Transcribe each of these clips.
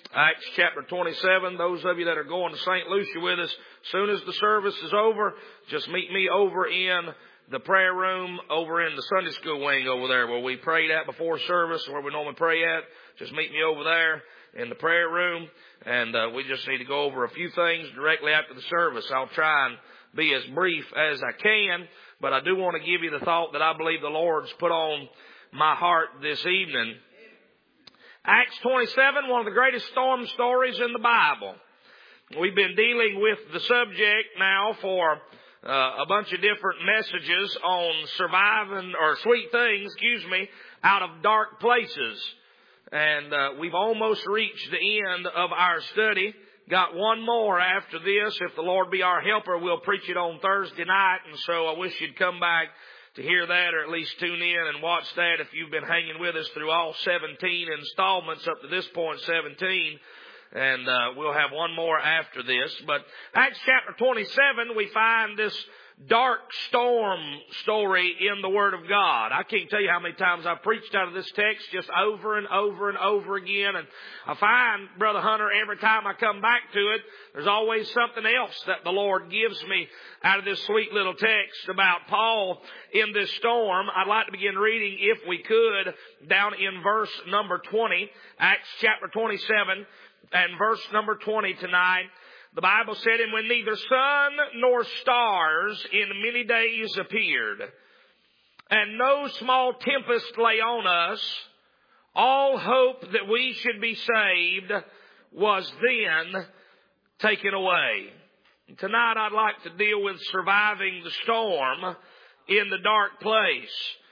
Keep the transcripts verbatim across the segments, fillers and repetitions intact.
Acts chapter twenty-seven. Those of you that are going to Saint Lucia with us, as soon as the service is over, just meet me over in the prayer room, over in the Sunday school wing over there where we prayed at before service, where we normally pray at. Just meet me over there in the prayer room, and uh, we just need to go over a few things directly after the service. I'll try and be as brief as I can, but I do want to give you the thought that I believe the Lord's put on my heart this evening. Acts twenty-seven, one of the greatest storm stories in the Bible. We've been dealing with the subject now for uh, a bunch of different messages on surviving, or sweet things, excuse me, out of dark places. And uh, we've almost reached the end of our study. Got one more after this. If the Lord be our helper, we'll preach it on Thursday night. And so I wish you'd come back to hear that, or at least tune in and watch that if you've been hanging with us through all seventeen installments up to this point, seventeen. And uh, we'll have one more after this. But Acts chapter twenty-seven, we find this dark storm story in the Word of God. I can't tell you how many times I've preached out of this text just over and over and over again. And I find, Brother Hunter, every time I come back to it, there's always something else that the Lord gives me out of this sweet little text about Paul in this storm. I'd like to begin reading, if we could, down in verse number twenty, Acts chapter twenty-seven and verse number twenty tonight. The Bible said, "And when neither sun nor stars in many days appeared, and no small tempest lay on us, all hope that we should be saved was then taken away." Tonight I'd like to deal with surviving the storm in the dark place.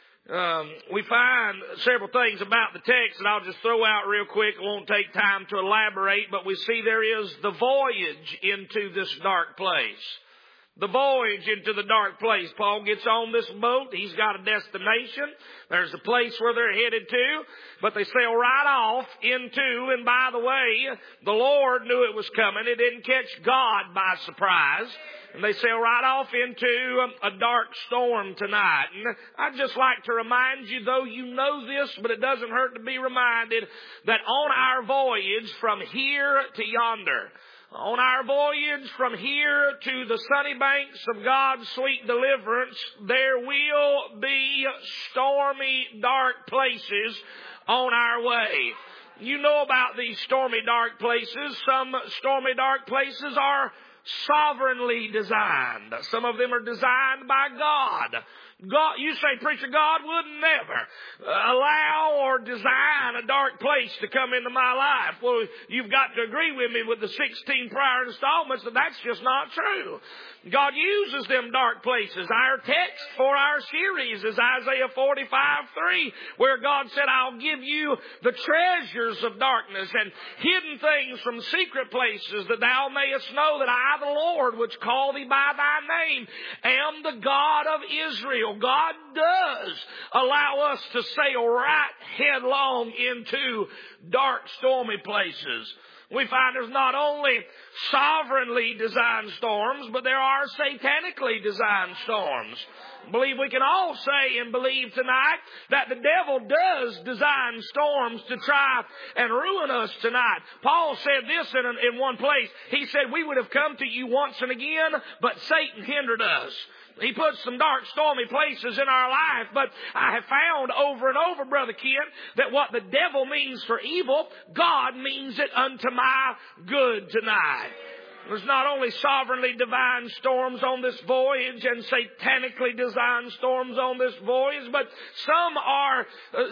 Um, we find several things about the text that I'll just throw out real quick. It won't take time to elaborate, but we see there is the voyage into this dark place. The voyage into the dark place. Paul gets on this boat. He's got a destination. There's a place where they're headed to, but they sail right off into, and by the way, the Lord knew it was coming. It didn't catch God by surprise. And they sail right off into a dark storm tonight. And I'd just like to remind you, though you know this, but it doesn't hurt to be reminded, that on our voyage from here to yonder, on our voyage from here to the sunny banks of God's sweet deliverance, there will be stormy, dark places on our way. You know about these stormy, dark places. Some stormy, dark places are sovereignly designed. Some of them are designed by God. God, you say, preacher, God would never allow or design a dark place to come into my life. Well, you've got to agree with me with the sixteen prior installments that that's just not true. God uses them dark places. Our text for our series is Isaiah forty-five three, where God said, "I'll give you the treasures of darkness and hidden things from secret places, that thou mayest know that I, the Lord, which call thee by thy name, am the God of Israel." God does allow us to sail right headlong into dark, stormy places. We find there's not only sovereignly designed storms, but there are satanically designed storms. I believe we can all say and believe tonight that the devil does design storms to try and ruin us tonight. Paul said this in, in one place. He said, "We would have come to you once and again, but Satan hindered us." He puts some dark, stormy places in our life, but I have found over and over, Brother Kent, that what the devil means for evil, God means it unto my good tonight. There's not only sovereignly divine storms on this voyage and satanically designed storms on this voyage, but some are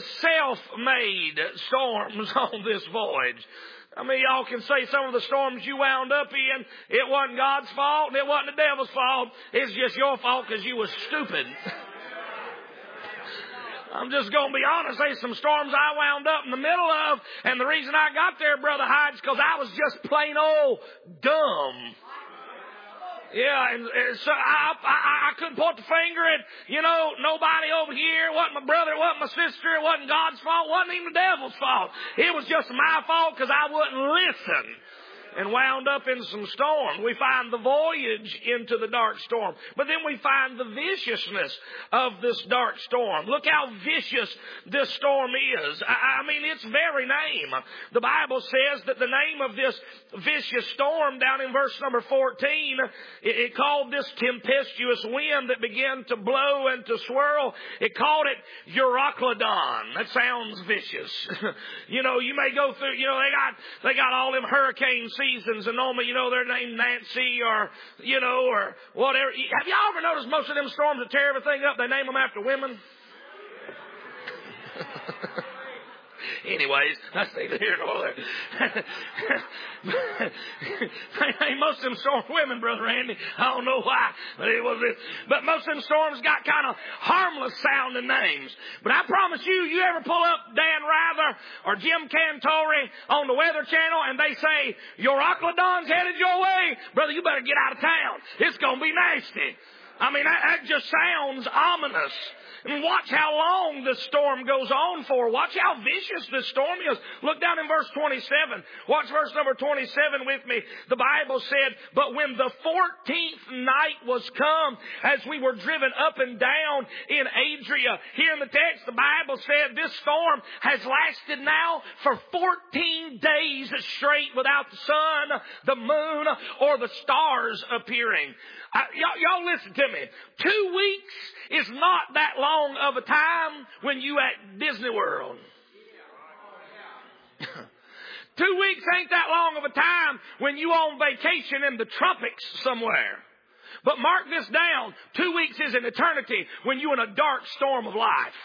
self-made storms on this voyage. I mean, y'all can say some of the storms you wound up in, it wasn't God's fault and it wasn't the devil's fault. It's just your fault because you were stupid. I'm just going to be honest. There's some storms I wound up in the middle of, and the reason I got there, Brother Hyde, is because I was just plain old dumb. Yeah, and, and so I, I I couldn't point the finger at, you know, nobody over here. It wasn't my brother, it wasn't my sister, it wasn't God's fault, it wasn't even the devil's fault. It was just my fault because I wouldn't listen. and wound up in some storm. We find the voyage into the dark storm. But then we find the viciousness of this dark storm. Look how vicious this storm is. I, I mean, its very name. The Bible says that the name of this vicious storm down in verse number fourteen, it, it called this tempestuous wind that began to blow and to swirl. It called it Euroclydon. That sounds vicious. You know, you may go through, you know, they got, they got all them hurricane seasons, and normally, you know, they're named Nancy or, you know, or whatever. Have y'all ever noticed most of them storms that tear everything up, they name them after women? Anyways, that's neither here nor there. Most of them storms women, Brother Randy. I don't know why, but it was it. But most of them storms got kind of harmless sounding names. But I promise you, you ever pull up Dan Rather or Jim Cantore on the Weather Channel and they say, Euroclydon's headed your way, brother, you better get out of town. It's going to be nasty. I mean, that, that just sounds ominous. And watch how long the storm goes on for. Watch how vicious this storm is. Look down in verse twenty-seven. Watch verse number twenty-seven with me. The Bible said, but when the fourteenth night was come, as we were driven up and down in Adria, here in the text, the Bible said this storm has lasted now for fourteen days straight without the sun, the moon, or the stars appearing. Uh, y'all, y'all listen to me. Two weeks is not that long of a time when you at Disney World. Two weeks ain't that long of a time when you on vacation in the tropics somewhere. But mark this down. Two weeks is an eternity when you in a dark storm of life.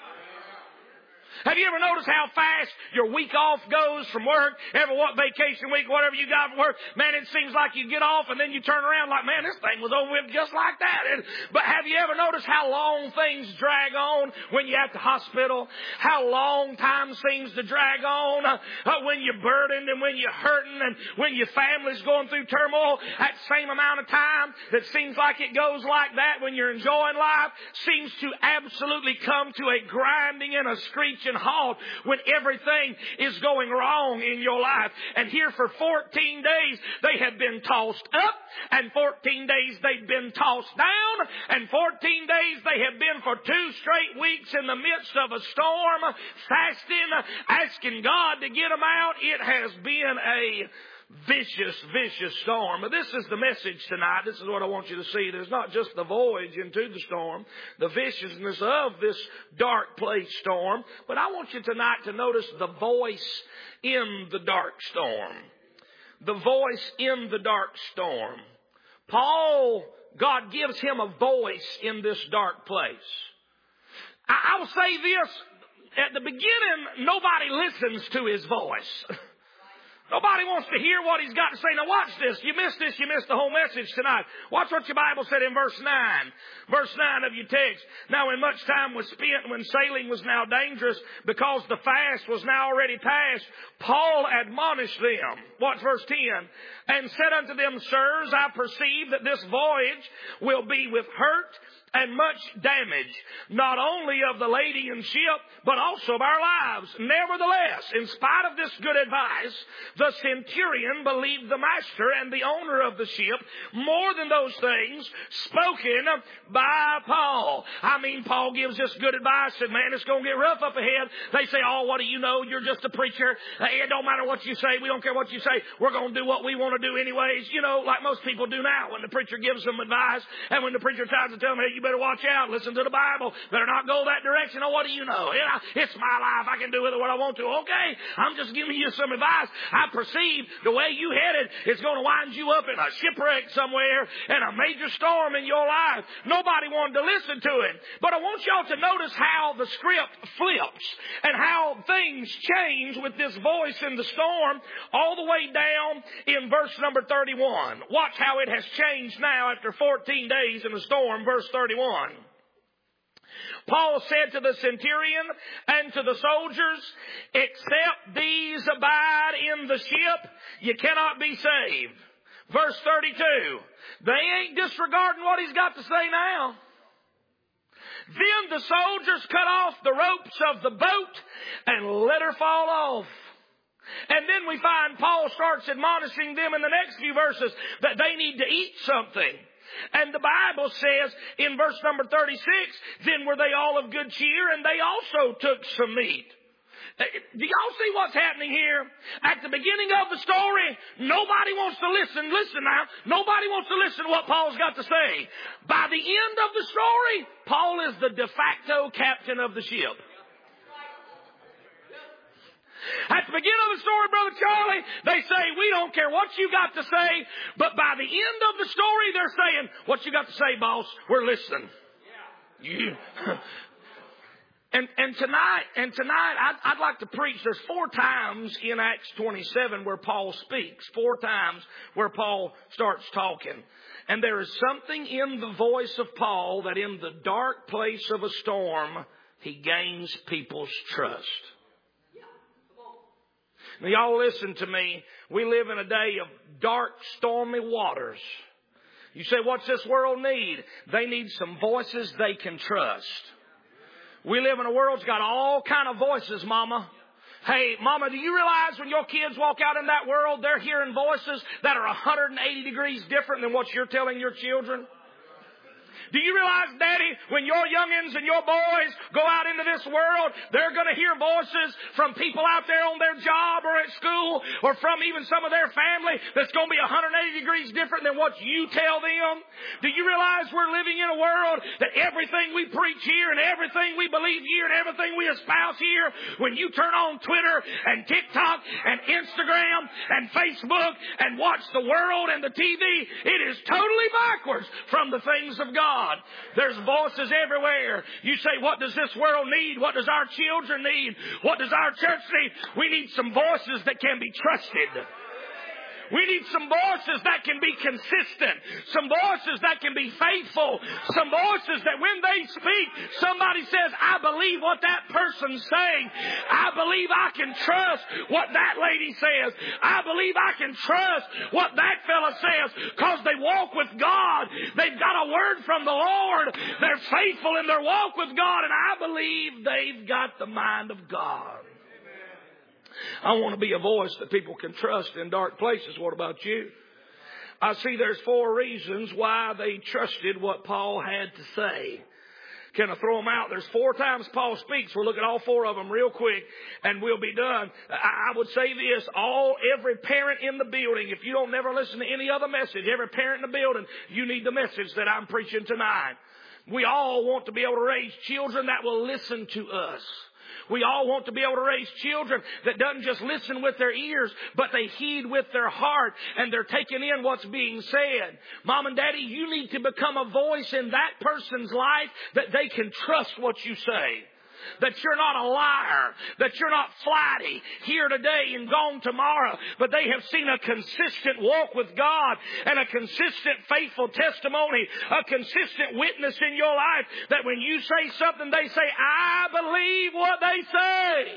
Have you ever noticed how fast your week off goes from work? Ever what vacation week, whatever you got from work? Man, it seems like you get off and then you turn around like, man, this thing was over with just like that. And, but have you ever noticed how long things drag on when you're at the hospital? How long time seems to drag on uh, uh, when you're burdened and when you're hurting and when your family's going through turmoil? That same amount of time that seems like it goes like that when you're enjoying life seems to absolutely come to a grinding and a screeching halt when everything is going wrong in your life. And here for fourteen days they have been tossed up, and fourteen days they've been tossed down, and fourteen days they have been for two straight weeks in the midst of a storm, fasting, asking God to get them out. It has been a vicious, vicious storm. But this is the message tonight. This is what I want you to see. There's not just the voyage into the storm, the viciousness of this dark place storm, but I want you tonight to notice the voice in the dark storm. The voice in the dark storm. Paul, God gives him a voice in this dark place. I, I will say this. At the beginning, nobody listens to his voice. Nobody wants to hear what he's got to say. Now watch this. You missed this, you missed the whole message tonight. Watch what your Bible said in verse nine. Verse nine of your text. Now when much time was spent, when sailing was now dangerous, because the fast was now already past, Paul admonished them. Watch verse ten. And said unto them, Sirs, I perceive that this voyage will be with hurt and much damage, not only of the lady and ship, but also of our lives. Nevertheless, in spite of this good advice, the centurion believed the master and the owner of the ship more than those things spoken by Paul. I mean, Paul gives this good advice, said, man, it's going to get rough up ahead. They say, oh, what do you know? You're just a preacher. It don't matter what you say. We don't care what you say. We're going to do what we want to do anyways. You know, like most people do now when the preacher gives them advice, and when the preacher tries to tell them, hey, you better watch out, listen to the Bible, better not go that direction. Oh, what do you know? It's my life. I can do with it what I want to. Okay, I'm just giving you some advice. I perceive the way you headed is going to wind you up in a shipwreck somewhere and a major storm in your life. Nobody wanted to listen to it. But I want y'all to notice how the script flips and how things change with this voice in the storm all the way down in verse number thirty-one. Watch how it has changed now after fourteen days in the storm. Verse thirty-one. Paul said to the centurion and to the soldiers, except these abide in the ship, you cannot be saved. Verse thirty-two. They ain't disregarding what he's got to say now. Then the soldiers cut off the ropes of the boat and let her fall off. And then we find Paul starts admonishing them in the next few verses that they need to eat something. And the Bible says in verse number thirty-six, then were they all of good cheer, and they also took some meat. Do y'all see what's happening here? At the beginning of the story, nobody wants to listen. Listen now. Nobody wants to listen to what Paul's got to say. By the end of the story, Paul is the de facto captain of the ship. At the beginning of the story, Brother Charlie, they say, we don't care what you got to say. But by the end of the story, they're saying, what you got to say, boss? We're listening. You. And, and tonight, and tonight, I'd, I'd like to preach. There's four times in Acts twenty-seven where Paul speaks. Four times where Paul starts talking. And there is something in the voice of Paul that in the dark place of a storm, he gains people's trust. Now, y'all listen to me. We live in a day of dark, stormy waters. You say, what's this world need? They need some voices they can trust. We live in a world that's got all kind of voices, Mama. Hey, Mama, do you realize when your kids walk out in that world, they're hearing voices that are one hundred eighty degrees different than what you're telling your children? Do you realize, Daddy, when your youngins and your boys go out into this world, they're going to hear voices from people out there on their job or at school or from even some of their family that's going to be one hundred eighty degrees different than what you tell them? Do you realize we're living in a world that everything we preach here and everything we believe here and everything we espouse here, when you turn on Twitter and TikTok and Instagram and Facebook and watch the world and the T V, it is totally backwards from the things of God. There's voices everywhere. You say, what does this world need? What does our children need? What does our church need? We need some voices that can be trusted. We need some voices that can be consistent. Some voices that can be faithful. Some voices that when they speak, somebody says, I believe what that person's saying. I believe I can trust what that lady says. I believe I can trust what that fella says because they walk with God. They've got a word from the Lord. They're faithful in their walk with God, and I believe they've got the mind of God. I want to be a voice that people can trust in dark places. What about you? I see there's four reasons why they trusted what Paul had to say. Can I throw them out? There's four times Paul speaks. We'll look at all four of them real quick and we'll be done. I would say this, all, every parent in the building, if you don't never listen to any other message, every parent in the building, you need the message that I'm preaching tonight. We all want to be able to raise children that will listen to us. We all want to be able to raise children that doesn't just listen with their ears, but they heed with their heart and they're taking in what's being said. Mom and Daddy, you need to become a voice in that person's life that they can trust what you say. That you're not a liar, that you're not flighty, here today and gone tomorrow, but they have seen a consistent walk with God and a consistent faithful testimony, a consistent witness in your life, that when you say something, they say, I believe what they say.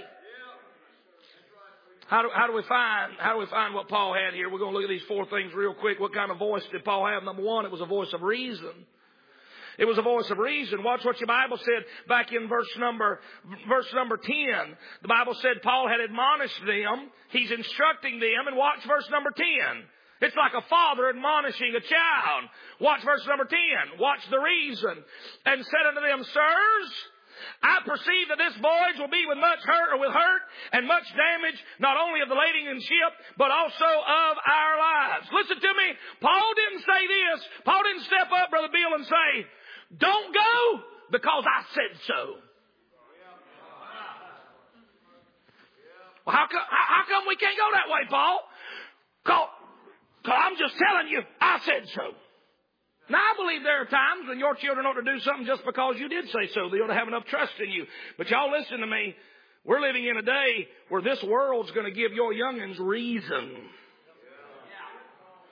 How do, how do we find, how do we find what Paul had here? We're going to look at these four things real quick. What kind of voice did Paul have? Number one, it was a voice of reason. It was a voice of reason. Watch what your Bible said back in verse number, verse number ten. The Bible said Paul had admonished them. He's instructing them. And watch verse number ten. It's like a father admonishing a child. Watch verse number ten. Watch the reason. And said unto them, sirs, I perceive that this voyage will be with much hurt or with hurt and much damage, not only of the lading and ship, but also of our lives. Listen to me. Paul didn't say this. Paul didn't step up, Brother Bill, and say, don't go because I said so. Well, how come, how come we can't go that way, Paul? Because I'm just telling you, I said so. Now, I believe there are times when your children ought to do something just because you did say so. They ought to have enough trust in you. But y'all listen to me. We're living in a day where this world's going to give your youngins reason.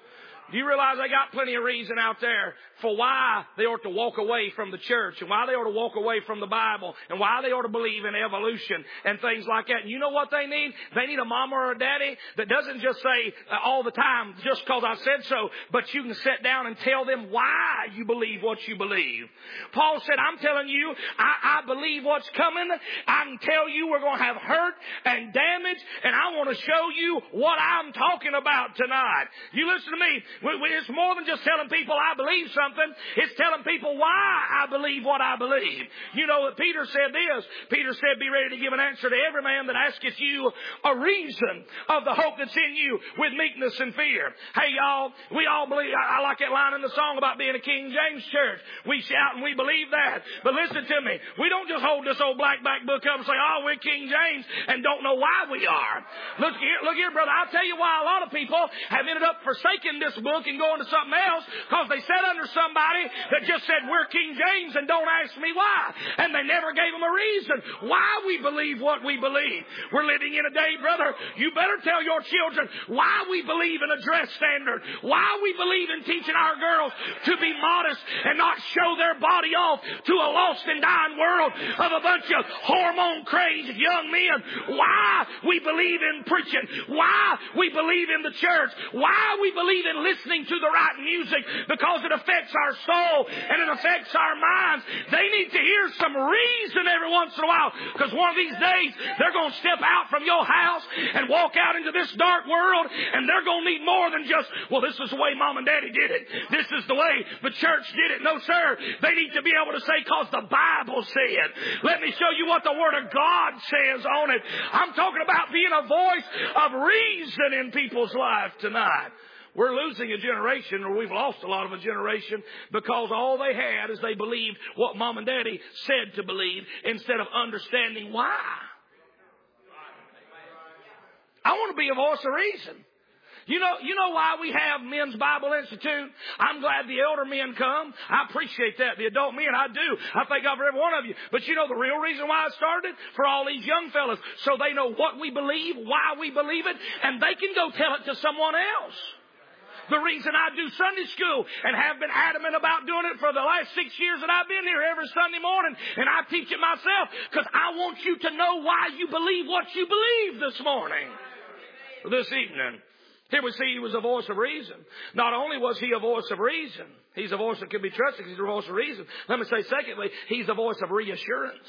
Do you realize they got plenty of reason out there for why they ought to walk away from the church and why they ought to walk away from the Bible and why they ought to believe in evolution and things like that? And you know what they need? They need a mama or a daddy that doesn't just say uh, all the time, just because I said so, but you can sit down and tell them why you believe what you believe. Paul said, I'm telling you, I, I believe what's coming. I can tell you we're going to have hurt and damage, and I want to show you what I'm talking about tonight. You listen to me. It's more than just telling people I believe something. It's telling people why I believe what I believe. You know that Peter said this. Peter said, be ready to give an answer to every man that asketh you a reason of the hope that's in you with meekness and fear. Hey, y'all, we all believe. I, I like that line in the song about being a King James church. We shout and we believe that. But listen to me. We don't just hold this old black back book up and say, oh, we're King James and don't know why we are. Look here, look here, brother. I'll tell you why a lot of people have ended up forsaking this book and going to something else, because they sat under somebody that just said, we're King James and don't ask me why. And they never gave them a reason why we believe what we believe. We're living in a day, brother, you better tell your children why we believe in a dress standard, why we believe in teaching our girls to be modest and not show their body off to a lost and dying world of a bunch of hormone-crazed young men, why we believe in preaching, why we believe in the church, why we believe in listening to the right music, because it affects our soul and it affects our minds. They need to hear some reason every once in a while, because one of these days they're going to step out from your house and walk out into this dark world, and they're going to need more than just, well, this is the way mom and daddy did it. This is the way the church did it. No, sir. They need to be able to say, because the Bible said. Let me show you what the Word of God says on it. I'm talking about being a voice of reason in people's life tonight. We're losing a generation, or we've lost a lot of a generation, because all they had is they believed what mom and daddy said to believe instead of understanding why. I want to be a voice of reason. You know, you know why we have Men's Bible Institute? I'm glad the elder men come. I appreciate that. The adult men, I do. I thank God for every one of you. But you know the real reason why I started? For all these young fellas. So they know what we believe, why we believe it, and they can go tell it to someone else. The reason I do Sunday school and have been adamant about doing it for the last six years that I've been here every Sunday morning, and I teach it myself, because I want you to know why you believe what you believe this morning, this evening. Here we see he was a voice of reason. Not only was he a voice of reason, he's a voice that can be trusted because he's a voice of reason. Let me say, secondly, he's a voice of reassurance.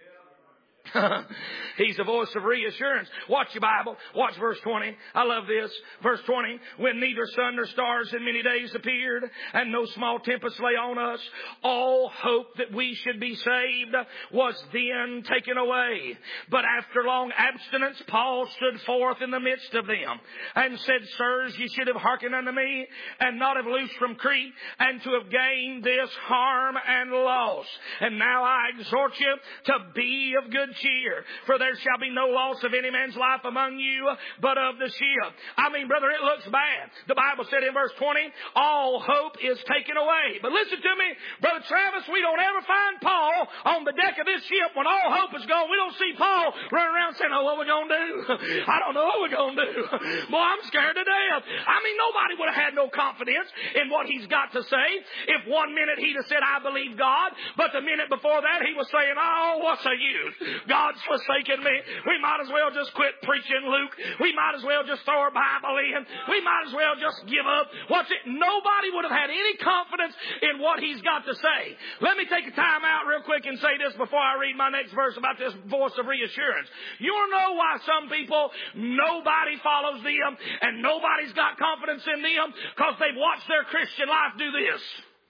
He's a voice of reassurance. Watch your Bible. Watch verse twenty. I love this. Verse twenty. When neither sun nor stars in many days appeared, and no small tempest lay on us, all hope that we should be saved was then taken away. But after long abstinence, Paul stood forth in the midst of them, and said, Sirs, ye should have hearkened unto me, and not have loosed from Crete, and to have gained this harm and loss. And now I exhort you to be of good cheer, for there shall be no loss of any man's life among you, but of the ship. I mean, brother, it looks bad. The Bible said in verse twenty, all hope is taken away. But listen to me, Brother Travis, we don't ever find Paul on the deck of this ship when all hope is gone. We don't see Paul running around saying, oh, what are we going to do? I don't know what we're going to do. Boy, I'm scared to death. I mean, nobody would have had no confidence in what he's got to say if one minute he'd have said, I believe God, but the minute before that he was saying, oh, what's the use? God's forsaken me. We might as well just quit preaching, Luke. We might as well just throw our Bible in. We might as well just give up. What's it? Nobody would have had any confidence in what he's got to say. Let me take a time out real quick and say this before I read my next verse about this voice of reassurance. You want to know why some people, nobody follows them and nobody's got confidence in them? Because they've watched their Christian life do this.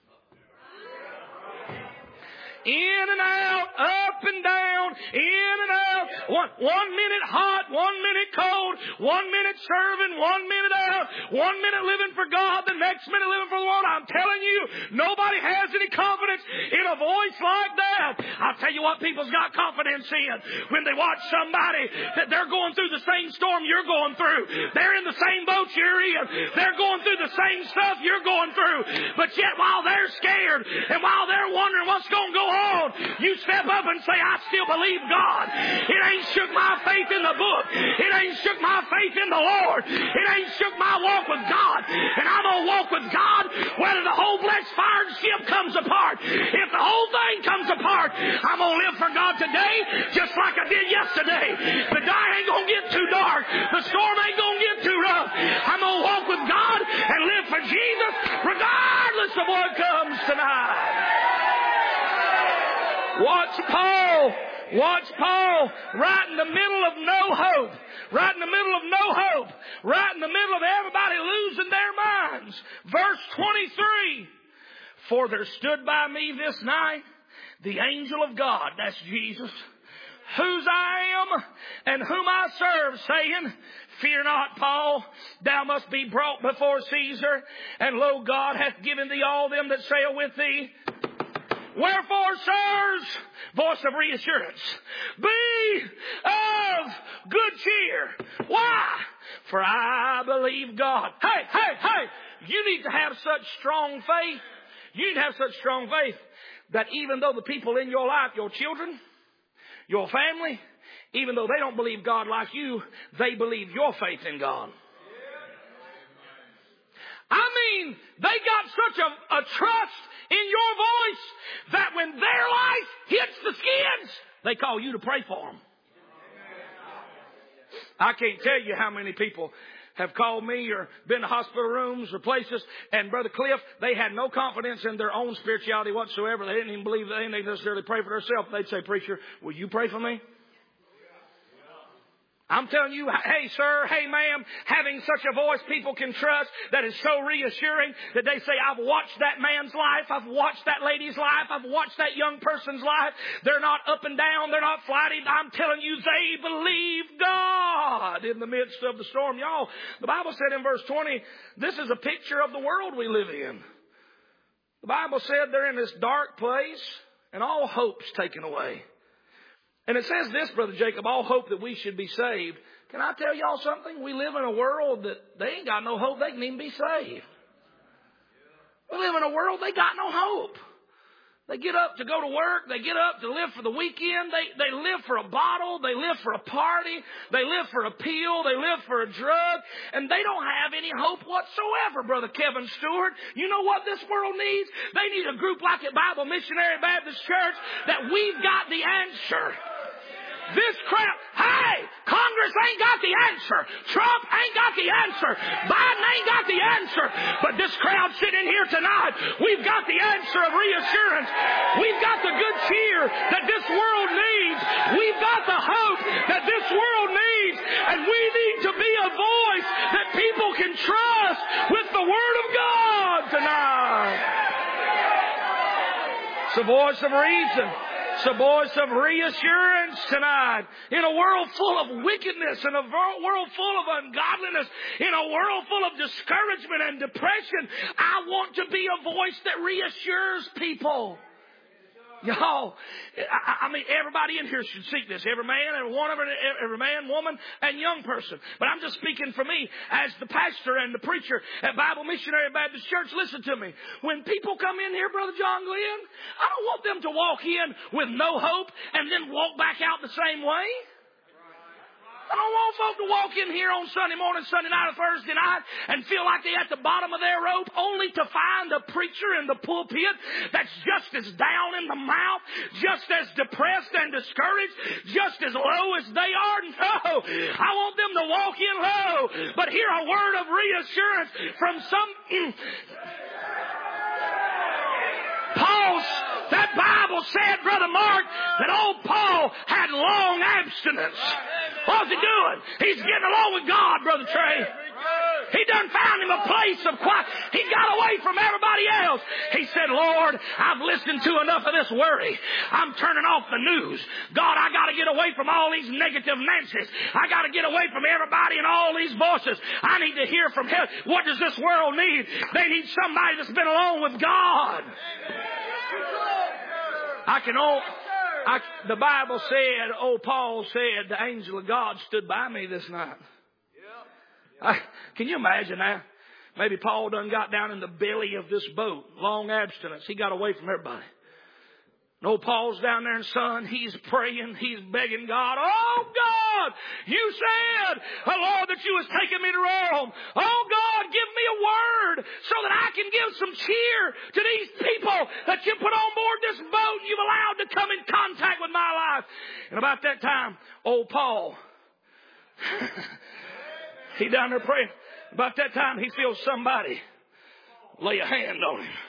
In and out, up and down, in and out. One, one minute hot, one minute cold, one minute serving, one minute out, one minute living for God, the next minute living for the world. I'm telling you, nobody has any confidence in a voice like that. I'll tell you what people's got confidence in. When they watch somebody that they're going through the same storm you're going through. They're in the same boat you're in. They're going through the same stuff you're going through. But yet while they're scared and while they're wondering what's going to go on, on. You step up and say, I still believe God. It ain't shook my faith in the book. It ain't shook my faith in the Lord. It ain't shook my walk with God. And I'm going to walk with God whether the whole blessed fire and ship comes apart. If the whole thing comes apart, I'm going to live for God today just like I did yesterday. The night ain't going to get too dark. The storm ain't going to get too rough. I'm going to walk with God and live for Jesus regardless of what comes tonight. Watch Paul. Watch Paul right in the middle of no hope. Right in the middle of no hope. Right in the middle of everybody losing their minds. Verse twenty-three. For there stood by me this night the angel of God, that's Jesus, whose I am and whom I serve, saying, Fear not, Paul, thou must be brought before Caesar, and lo, God hath given thee all them that sail with thee. Wherefore, sirs, voice of reassurance, be of good cheer. Why? For I believe God. Hey, hey, hey, you need to have such strong faith. You need to have such strong faith that even though the people in your life, your children, your family, even though they don't believe God like you, they believe your faith in God. I mean, they got such a, a trust in your voice that when their life hits the skids, they call you to pray for them. I can't tell you how many people have called me or been to hospital rooms or places, and Brother Cliff, they had no confidence in their own spirituality whatsoever. They didn't even believe they didn't necessarily pray for themselves. They'd say, Preacher, will you pray for me? I'm telling you, hey sir, hey ma'am, having such a voice people can trust that is so reassuring that they say, I've watched that man's life, I've watched that lady's life, I've watched that young person's life. They're not up and down, they're not flighty. I'm telling you, they believe God in the midst of the storm. Y'all, the Bible said in verse twenty, this is a picture of the world we live in. The Bible said they're in this dark place and all hope's taken away. And it says this, Brother Jacob, all hope that we should be saved. Can I tell y'all something? We live in a world that they ain't got no hope. They can even be saved. We live in a world they got no hope. They get up to go to work. They get up to live for the weekend. They, they live for a bottle. They live for a party. They live for a pill. They live for a drug. And they don't have any hope whatsoever, Brother Kevin Stewart. You know what this world needs? They need a group like at Bible Missionary Baptist Church that we've got the answer. This crowd, hey, Congress ain't got the answer. Trump ain't got the answer. Biden ain't got the answer. But this crowd sitting here tonight, we've got the answer of reassurance. We've got the good cheer that this world needs. We've got the hope that this world needs. And we need to be a voice that people can trust with the Word of God tonight. It's a voice of reason. It's a voice of reassurance tonight. In a world full of wickedness, in a world full of ungodliness, in a world full of discouragement and depression, I want to be a voice that reassures people. Y'all, I, I mean, everybody in here should seek this. Every man, every one of them, every man, woman, and young person. But I'm just speaking for me as the pastor and the preacher at Bible Missionary Baptist Church. Listen to me. When people come in here, Brother John Glenn, I don't want them to walk in with no hope and then walk back out the same way. I don't want folk to walk in here on Sunday morning, Sunday night, or Thursday night and feel like they're at the bottom of their rope only to find a preacher in the pulpit that's just as down in the mouth, just as depressed and discouraged, just as low as they are. No, I want them to walk in low, but hear a word of reassurance from some... Paul, that Bible said, Brother Mark, that old Paul had long abstinence. What's he doing? He's getting along with God, Brother Trey. He done found him a place of quiet. He got away from everybody else. He said, Lord, I've listened to enough of this worry. I'm turning off the news. God, I got to get away from all these negative Nancy's. I got to get away from everybody and all these voices. I need to hear from heaven. What does this world need? They need somebody that's been alone with God. I can all... I, the Bible said, oh, Paul said, the angel of God stood by me this night. I, can you imagine that? Maybe Paul done got down in the belly of this boat, long abstinence. He got away from everybody. And old Paul's down there, and son, he's praying, he's begging God, oh God, you said, oh Lord, that you was taking me to Rome. Oh God, give me a word so that I can give some cheer to these people that you put on board this boat and you've allowed to come in contact with my life. And about that time, old Paul, he down there praying. About that time, he feels somebody lay a hand on him.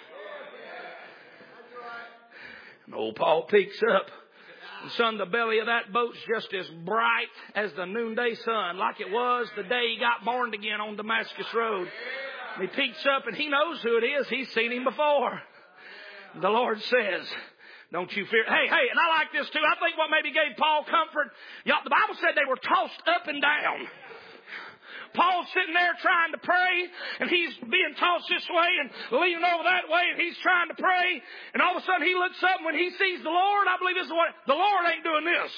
And old Paul peeks up. And son, the belly of that boat's just as bright as the noonday sun, like it was the day he got born again on Damascus Road. And he peeks up, and he knows who it is. He's seen him before. And the Lord says, don't you fear. Hey, hey, and I like this too. I think what maybe gave Paul comfort, y'all, the Bible said they were tossed up and down. Paul's sitting there trying to pray, and he's being tossed this way and leaning over that way, and he's trying to pray. And all of a sudden he looks up, and when he sees the Lord, I believe this is what, the Lord ain't doing this.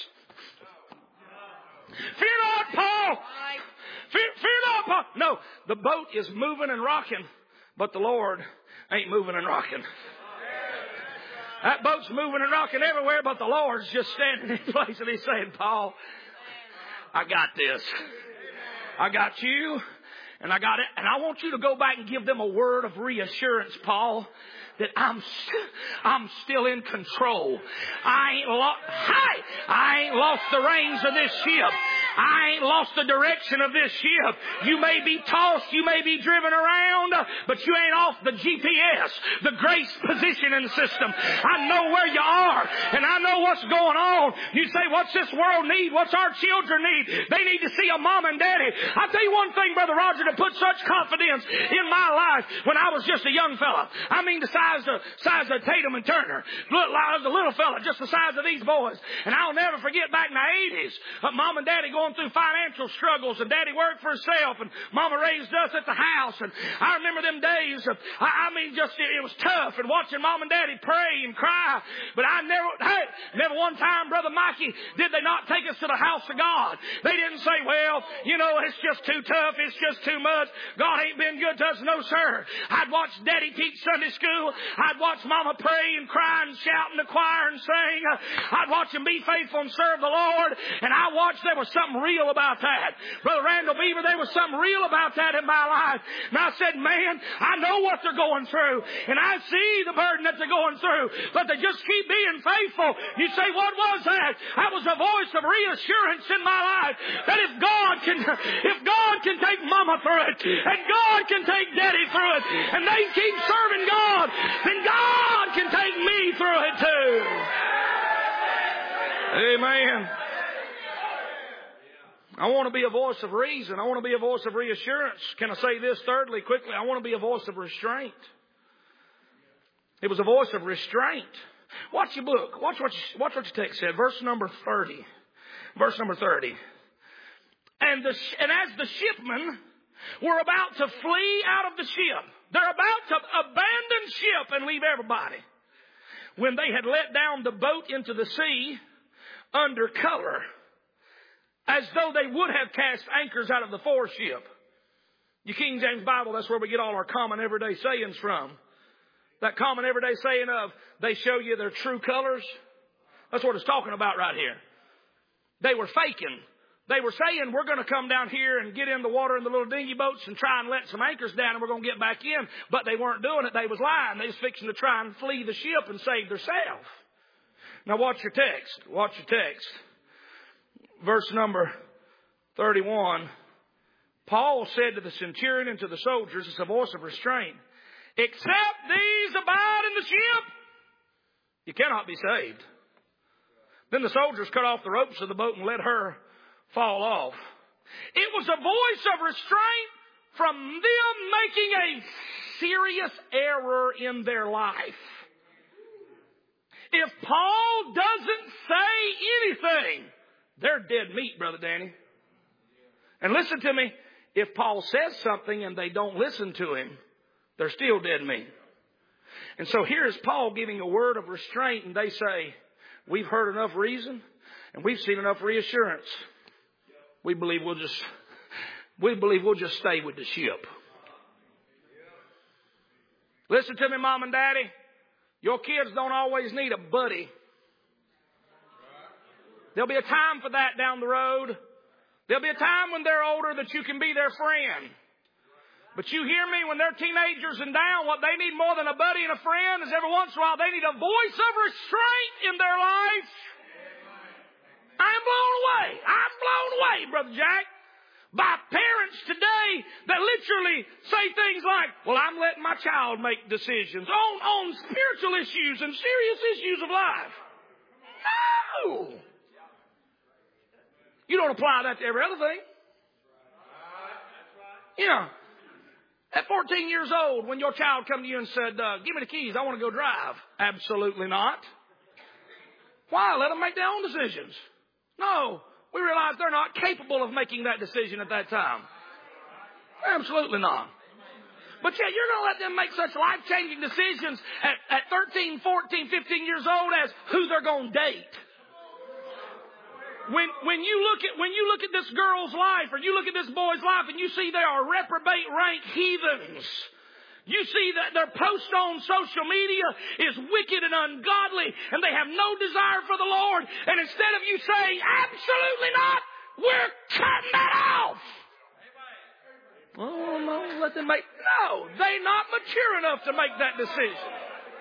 Fear not, Paul. Fear, fear not, Paul. No, the boat is moving and rocking, but the Lord ain't moving and rocking. That boat's moving and rocking everywhere, but the Lord's just standing in place, and he's saying, Paul, I got this. I got you, and I got it, and I want you to go back and give them a word of reassurance, Paul, that I'm st- I'm still in control. I ain't lost. Hi, I ain't lost the reins of this ship. I ain't lost the direction of this ship. You may be tossed, you may be driven around, but you ain't off the G P S, the grace positioning system. I know where you are, and I know what's going on. You say, what's this world need? What's our children need? They need to see a mom and daddy. I'll tell you one thing, Brother Roger, to put such confidence in my life when I was just a young fella. I mean the size of, size of Tatum and Turner. Little, I was a little fella, just the size of these boys. And I'll never forget back in the eighties, uh, Mom and Daddy going through financial struggles, and Daddy worked for himself, and Mama raised us at the house. And I remember them days, of, I, I mean, just it, it was tough, and watching Mom and Daddy pray and cry. But I never, hey, never one time, Brother Mikey, did they not take us to the house of God. They didn't say, well, you know, it's just too tough, it's just too much. God ain't been good to us. No, sir. I'd watch Daddy teach Sunday school. I'd watch Mama pray and cry and shout in the choir and sing. I'd watch them be faithful and serve the Lord. And I watched there was something real about that. Brother Randall Beaver, there was something real about that in my life. And I said, man, I know what they're going through. And I see the burden that they're going through. But they just keep being faithful. You say, what was that? That was a voice of reassurance in my life. That if God can, if God can take Mama through it, and God can take Daddy through it, and they keep serving God, then God can take me through it too. Amen. I want to be a voice of reason. I want to be a voice of reassurance. Can I say this thirdly, quickly? I want to be a voice of restraint. It was a voice of restraint. Watch your book. Watch what, you, watch what your text said. Verse number thirty. Verse number thirty. And, the, and as the shipmen were about to flee out of the ship, they're about to abandon ship and leave everybody, when they had let down the boat into the sea under color, as though they would have cast anchors out of the foreship. Your King James Bible, that's where we get all our common everyday sayings from. That common everyday saying of, they show you their true colors. That's what it's talking about right here. They were faking. They were saying, we're going to come down here and get in the water in the little dinghy boats and try and let some anchors down and we're going to get back in. But they weren't doing it. They was lying. They was fixing to try and flee the ship and save themselves. Now watch your text. Watch your text. Verse number thirty-one. Paul said to the centurion and to the soldiers, it's a voice of restraint, except these abide in the ship, you cannot be saved. Then the soldiers cut off the ropes of the boat and let her fall off. It was a voice of restraint from them making a serious error in their life. If Paul doesn't say anything, they're dead meat, Brother Danny. And listen to me, if Paul says something and they don't listen to him, they're still dead meat. And so here's Paul giving a word of restraint, and they say, we've heard enough reason and we've seen enough reassurance. We believe we'll just, we believe we'll just stay with the ship. Listen to me, Mom and Daddy. Your kids don't always need a buddy. There'll be a time for that down the road. There'll be a time when they're older that you can be their friend. But you hear me, when they're teenagers and down, what they need more than a buddy and a friend is every once in a while they need a voice of restraint in their life. I'm blown away. I'm blown away, Brother Jack, by parents today that literally say things like, well, I'm letting my child make decisions on, on spiritual issues and serious issues of life. No! You don't apply that to every other thing. You know, at fourteen years old, when your child come to you and said, uh, give me the keys, I want to go drive. Absolutely not. Why? Let them make their own decisions. No. We realize they're not capable of making that decision at that time. Absolutely not. But yet you're going to let them make such life-changing decisions at, at thirteen, fourteen, fifteen years old as who they're going to date. When, when you look at, when you look at this girl's life or you look at this boy's life and you see they are reprobate rank heathens, you see that their post on social media is wicked and ungodly and they have no desire for the Lord. And instead of you saying, absolutely not, we're cutting that off. Oh, no, let them make, no, they're not mature enough to make that decision.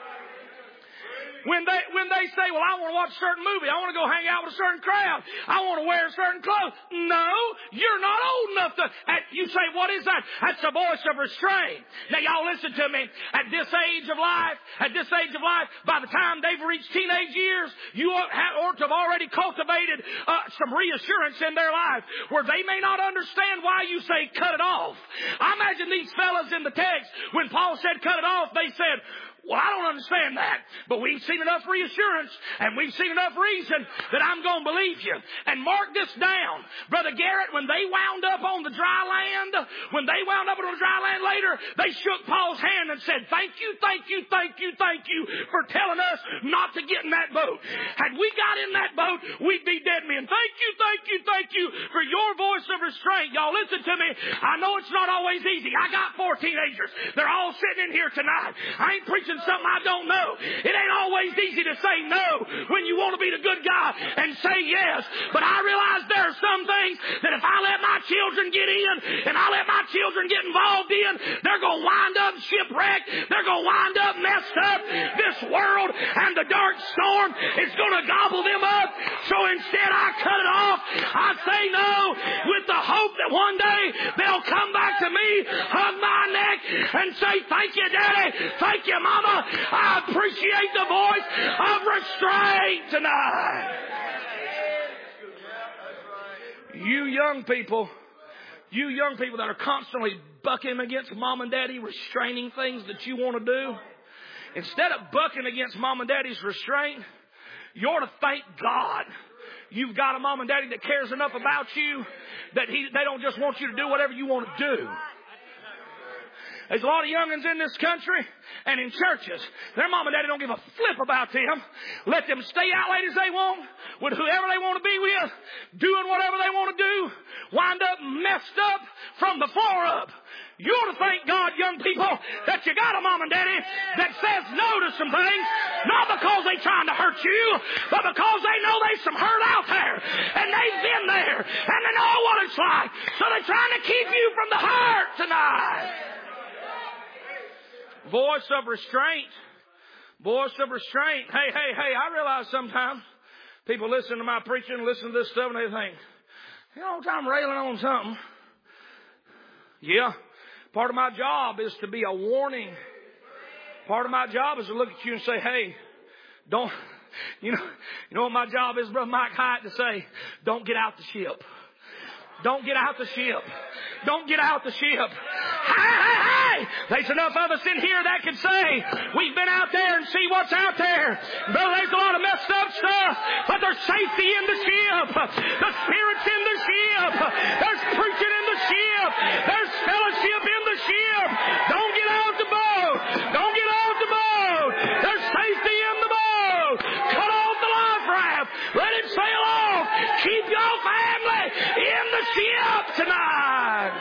When they, when they say, well, I want to watch a certain movie. I want to go hang out with a certain crowd. I want to wear certain clothes. No, you're not old enough to, and you say, what is that? That's the voice of restraint. Now, y'all listen to me. At this age of life, at this age of life, by the time they've reached teenage years, you ought to have already cultivated uh, some reassurance in their life where they may not understand why you say cut it off. I imagine these fellas in the text, when Paul said cut it off, they said, well, I don't understand that, but we've seen enough reassurance and we've seen enough reason that I'm going to believe you. And mark this down. Brother Garrett, when they wound up on the dry land, when they wound up on the dry land later, they shook Paul's hand and said, thank you, thank you, thank you, thank you for telling us not to get in that boat. Had we got in that boat, we'd be dead men. Thank you, thank you, thank you for your voice of restraint. Y'all listen to me. I know it's not always easy. I got four teenagers. They're all sitting in here tonight. I ain't preaching something I don't know. It ain't always easy to say no when you want to be the good guy and say yes. But I realize there are some things that if I let my children get in and I let my children get involved in, they're going to wind up shipwrecked. They're going to wind up messed up. This world and the dark storm is going to gobble them up. So instead I cut it off. I say no with the hope that one day they'll come back to me, hug my neck and say, thank you, Daddy. Thank you, Mama. I appreciate the voice of restraint tonight. You young people, you young people that are constantly bucking against mom and daddy, restraining things that you want to do, instead of bucking against mom and daddy's restraint, you ought to thank God. You've got a mom and daddy that cares enough about you that he, they don't just want you to do whatever you want to do. There's a lot of youngins in this country and in churches. Their mom and daddy don't give a flip about them. Let them stay out late as they want, with whoever they want to be with, doing whatever they want to do, wind up messed up from the floor up. You ought to thank God, young people, that you got a mom and daddy that says no to some things, not because they're trying to hurt you, but because they know there's some hurt out there, and they've been there, and they know what it's like. So they're trying to keep you from the hurt tonight. Voice of restraint. Voice of restraint. Hey, hey, hey, I realize sometimes people listen to my preaching, listen to this stuff, and they think, you know, I'm railing on something. Yeah. Part of my job is to be a warning. Part of my job is to look at you and say, hey, don't, you know, you know what my job is, Brother Mike Hyatt, to say, don't get out the ship. Don't get out the ship. Don't get out the ship. Hey, hey, hey! There's enough of us in here that can say, we've been out there and see what's out there. Brother, there's a lot of messed up stuff, but there's safety in the ship. The Spirit's in the ship. There's preaching in the ship. There's fellowship in the ship. Don't get out the boat. Don't get out the boat. There's safety in the boat. Cut off the life raft. Let it sail off. Keep your family in the ship tonight.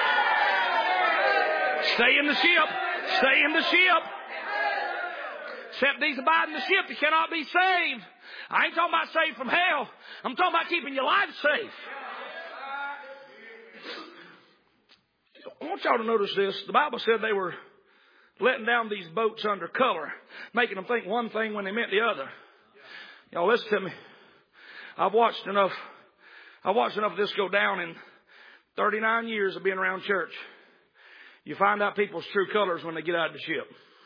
Stay in the ship. Stay in the ship. Except these abide in the ship, you cannot be saved. I ain't talking about saved from hell. I'm talking about keeping your life safe. I want y'all to notice this. The Bible said they were letting down these boats under color, making them think one thing when they meant the other. Y'all listen to me. I've watched enough, I've watched enough of this go down in thirty-nine years of being around church. You find out people's true colors when they get out of the ship.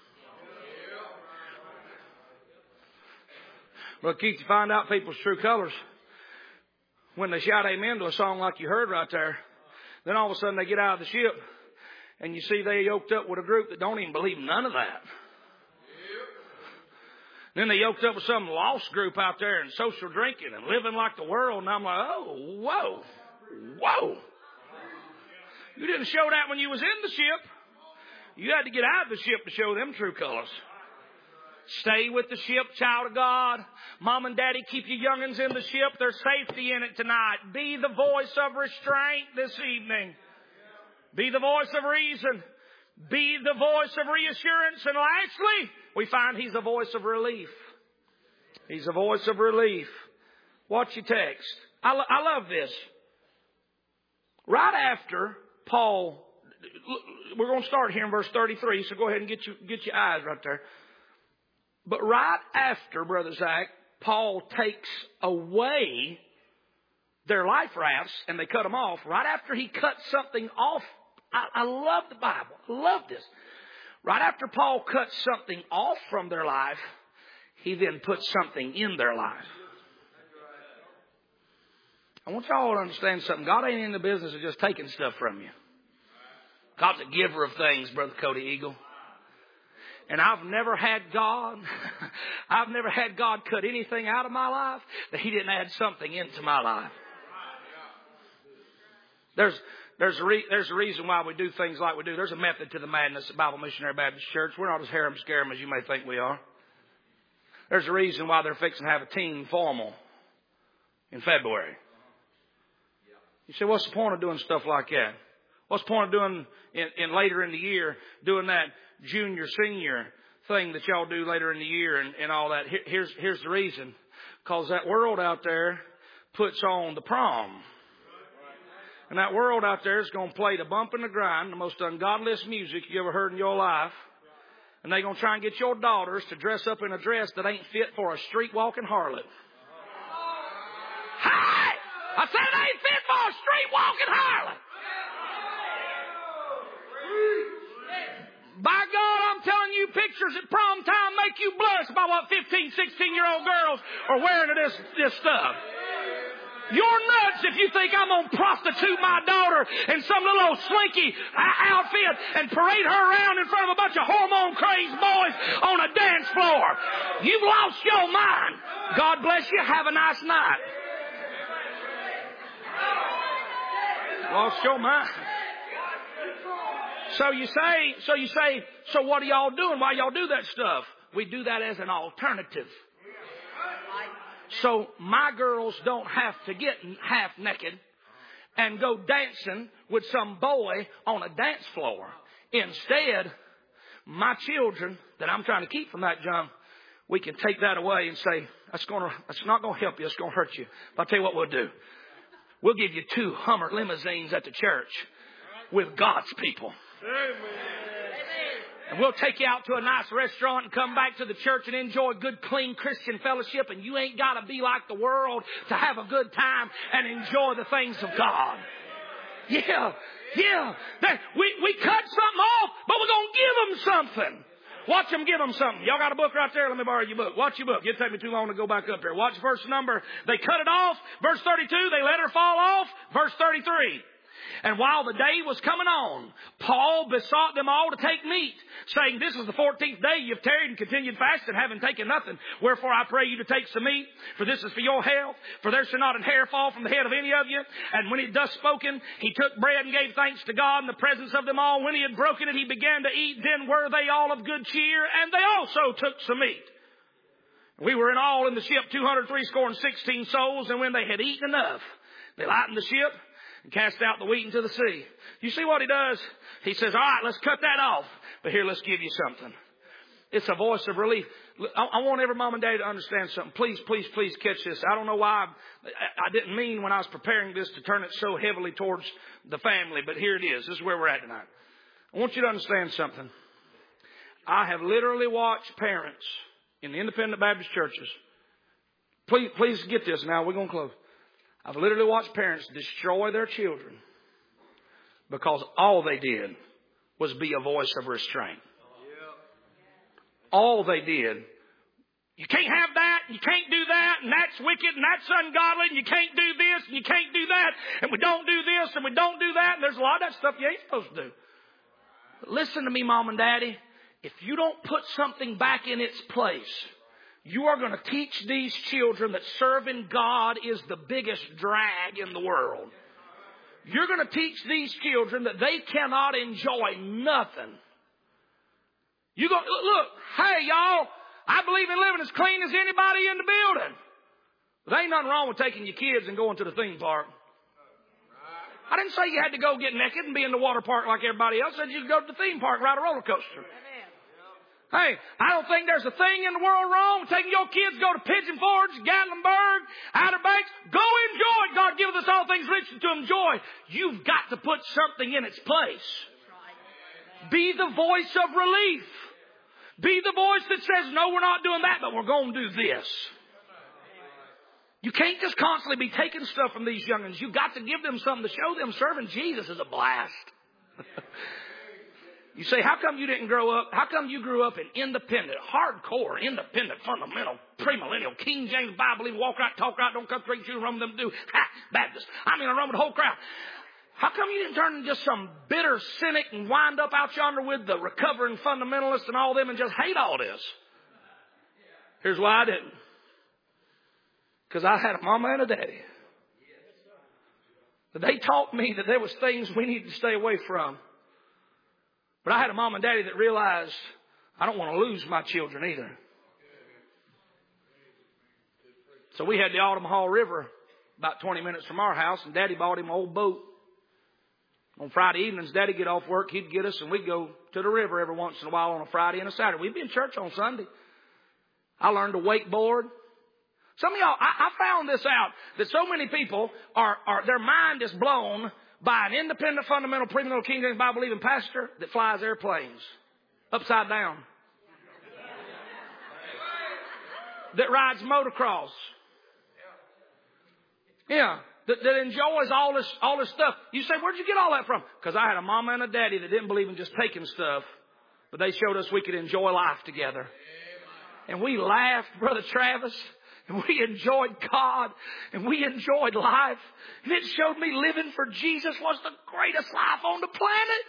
Well, Keith, you find out people's true colors when they shout amen to a song like you heard right there. Then all of a sudden they get out of the ship and you see they yoked up with a group that don't even believe none of that. Then they yoked up with some lost group out there and social drinking and living like the world. And I'm like, oh, whoa, whoa. You didn't show that when you was in the ship. You had to get out of the ship to show them true colors. Stay with the ship, child of God. Mom and Daddy, keep your young'uns in the ship. There's safety in it tonight. Be the voice of restraint this evening. Be the voice of reason. Be the voice of reassurance. And lastly, we find He's a voice of relief. He's a voice of relief. Watch your text. I, lo- I love this. Right after Paul, we're going to start here in verse thirty-three, so go ahead and get your, get your eyes right there. But right after, Brother Zach, Paul takes away their life rafts and they cut them off. Right after he cuts something off, I, I love the Bible. I love this. Right after Paul cuts something off from their life, he then puts something in their life. I want y'all to understand something. God ain't in the business of just taking stuff from you. God's a giver of things, Brother Cody Eagle. And I've never had God, I've never had God cut anything out of my life that He didn't add something into my life. There's there's a, re, there's a reason why we do things like we do. There's a method to the madness at Bible Missionary Baptist Church. We're not as harem-scarum as you may think we are. There's a reason why they're fixing to have a teen formal in February. You say, what's the point of doing stuff like that? What's the point of doing in, in later in the year, doing that junior, senior thing that y'all do later in the year and, and all that? Here, here's, here's the reason. Because that world out there puts on the prom. And that world out there is going to play the bump and the grind, the most ungodliest music you ever heard in your life. And they're going to try and get your daughters to dress up in a dress that ain't fit for a street-walking harlot. Hi! I said it ain't fit for a street-walking harlot. By God, I'm telling you, pictures at prom time make you blush about what fifteen, sixteen-year-old girls are wearing to this, this stuff. You're nuts if you think I'm going to prostitute my daughter in some little old slinky outfit and parade her around in front of a bunch of hormone-crazed boys on a dance floor. You've lost your mind. God bless you. Have a nice night. Lost your mind. So you say, so you say, so what are y'all doing? Why y'all do that stuff? We do that as an alternative. So my girls don't have to get half naked and go dancing with some boy on a dance floor. Instead, my children that I'm trying to keep from that junk, we can take that away and say, that's gonna, that's not going to help you. It's going to hurt you. But I'll tell you what we'll do. We'll give you two Hummer limousines at the church with God's people. And we'll take you out to a nice restaurant and come back to the church and enjoy good, clean Christian fellowship. And you ain't got to be like the world to have a good time and enjoy the things of God. Yeah, yeah. That, we, we cut something off, but we're going to give them something. Watch them give them something. Y'all got a book right there? Let me borrow your book. Watch your book. It'll take me too long to go back up here. Watch verse number. They cut it off. Verse thirty-two, they let her fall off. Verse thirty-three. And while the day was coming on, Paul besought them all to take meat, saying, this is the fourteenth day you've tarried and continued fasting, having taken nothing. Wherefore I pray you to take some meat, for this is for your health. For there shall not an hair fall from the head of any of you. And when he had thus spoken, he took bread and gave thanks to God in the presence of them all. When he had broken it, he began to eat. Then were they all of good cheer, and they also took some meat. We were in all in the ship two hundred three score and sixteen souls, and when they had eaten enough, they lightened the ship and cast out the wheat into the sea. You see what he does? He says, all right, let's cut that off. But here, let's give you something. It's a voice of relief. I, I want every mom and dad to understand something. Please, please, please catch this. I don't know why I, I didn't mean when I was preparing this to turn it so heavily towards the family, but here it is. This is where we're at tonight. I want you to understand something. I have literally watched parents in the independent Baptist churches. Please, please get this now. We're going to close. I've literally watched parents destroy their children because all they did was be a voice of restraint. All they did. You can't have that, and you can't do that, and that's wicked, and that's ungodly, and you can't do this, and you can't do that, and we don't do this, and we don't do that, and there's a lot of that stuff you ain't supposed to do. But listen to me, Mom and Daddy. If you don't put something back in its place, you are going to teach these children that serving God is the biggest drag in the world. You're going to teach these children that they cannot enjoy nothing. You go, look, hey, y'all, I believe in living as clean as anybody in the building. There ain't nothing wrong with taking your kids and going to the theme park. I didn't say you had to go get naked and be in the water park like everybody else. I said you could go to the theme park, ride a roller coaster. Hey, I don't think there's a thing in the world wrong with taking your kids to go to Pigeon Forge, Gatlinburg, Outer Banks. Go enjoy it. God giveth us all things richly to enjoy. You've got to put something in its place. Be the voice of relief. Be the voice that says, no, we're not doing that, but we're going to do this. You can't just constantly be taking stuff from these young'uns. You've got to give them something to show them serving Jesus is a blast. You say, how come you didn't grow up? How come you grew up in independent, hardcore, independent, fundamental, premillennial, King James Bible, believe, walk right, talk right, don't cut straight, chew, run with them, do, ha, Baptist. I mean, I run with the whole crowd. How come you didn't turn into just some bitter cynic and wind up out yonder with the recovering fundamentalists and all them and just hate all this? Here's why I didn't. Because I had a mama and a daddy. They taught me that there was things we needed to stay away from. But I had a mom and daddy that realized I don't want to lose my children either. So we had the Altamaha River about twenty minutes from our house, and Daddy bought him an old boat. On Friday evenings, Daddy get off work, he'd get us, and we'd go to the river every once in a while on a Friday and a Saturday. We'd be in church on Sunday. I learned to wakeboard. Some of y'all, I, I found this out, that so many people are, are their mind is blown by an independent, fundamental, premillennial, King James Bible believing pastor that flies airplanes upside down, that rides motocross, yeah, that, that enjoys all this all this stuff. You say, where'd you get all that from? Because I had a mama and a daddy that didn't believe in just taking stuff, but they showed us we could enjoy life together, and we laughed, Brother Travis. And we enjoyed God, and we enjoyed life. And it showed me living for Jesus was the greatest life on the planet.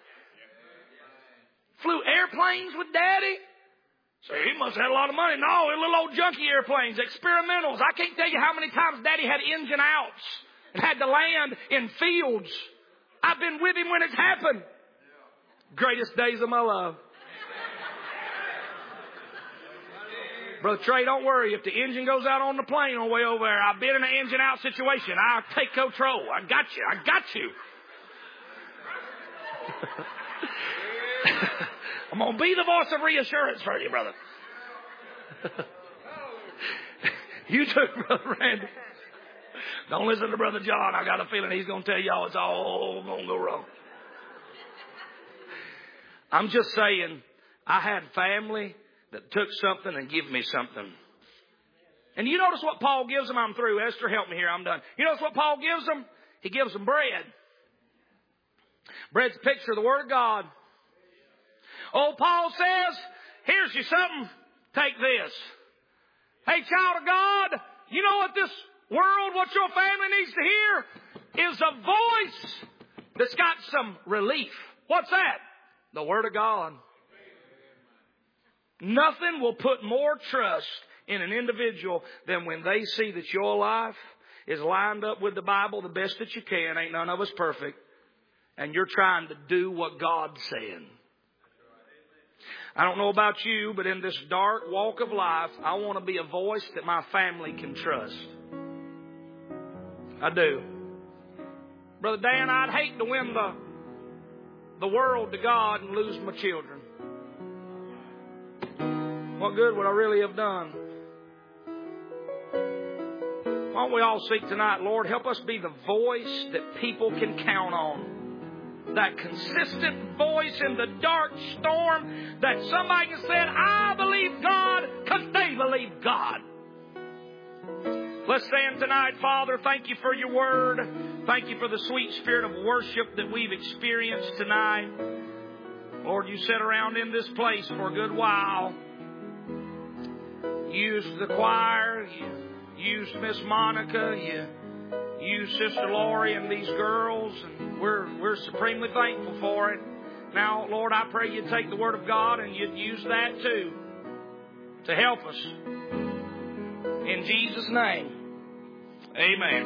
Flew airplanes with Daddy. So he must have had a lot of money. No, they're little old junky airplanes, experimentals. I can't tell you how many times Daddy had engine outs and had to land in fields. I've been with him when it's happened. Greatest days of my life. Brother Trey, don't worry. If the engine goes out on the plane on the way over there, I've been in an engine out situation. I'll take control. I got you. I got you. I'm going to be the voice of reassurance for you, brother. You too, Brother Randy. Don't listen to Brother John. I got a feeling he's going to tell y'all it's all going to go wrong. I'm just saying, I had family that took something and give me something. And you notice what Paul gives them? I'm through. Esther, help me here. I'm done. You notice what Paul gives them? He gives them bread. Bread's a picture of the Word of God. Oh, Paul says, here's you something. Take this. Hey, child of God, you know what this world, what your family needs to hear is a voice that's got some relief. What's that? The Word of God. Nothing will put more trust in an individual than when they see that your life is lined up with the Bible the best that you can. Ain't none of us perfect. And you're trying to do what God's saying. I don't know about you, but in this dark walk of life, I want to be a voice that my family can trust. I do. Brother Dan, I'd hate to win the, the world to God and lose my children. What good would I really have done? Why don't we all seek tonight, Lord, help us be the voice that people can count on. That consistent voice in the dark storm that somebody can say, I believe God, because they believe God. Let's stand tonight, Father. Thank you for your word. Thank you for the sweet spirit of worship that we've experienced tonight. Lord, you sat around in this place for a good while. Used the choir. You used Miss Monica. You used Sister Lori and these girls. And we're, we're supremely thankful for it. Now, Lord, I pray you'd take the word of God and you'd use that too to help us. In Jesus' name, amen.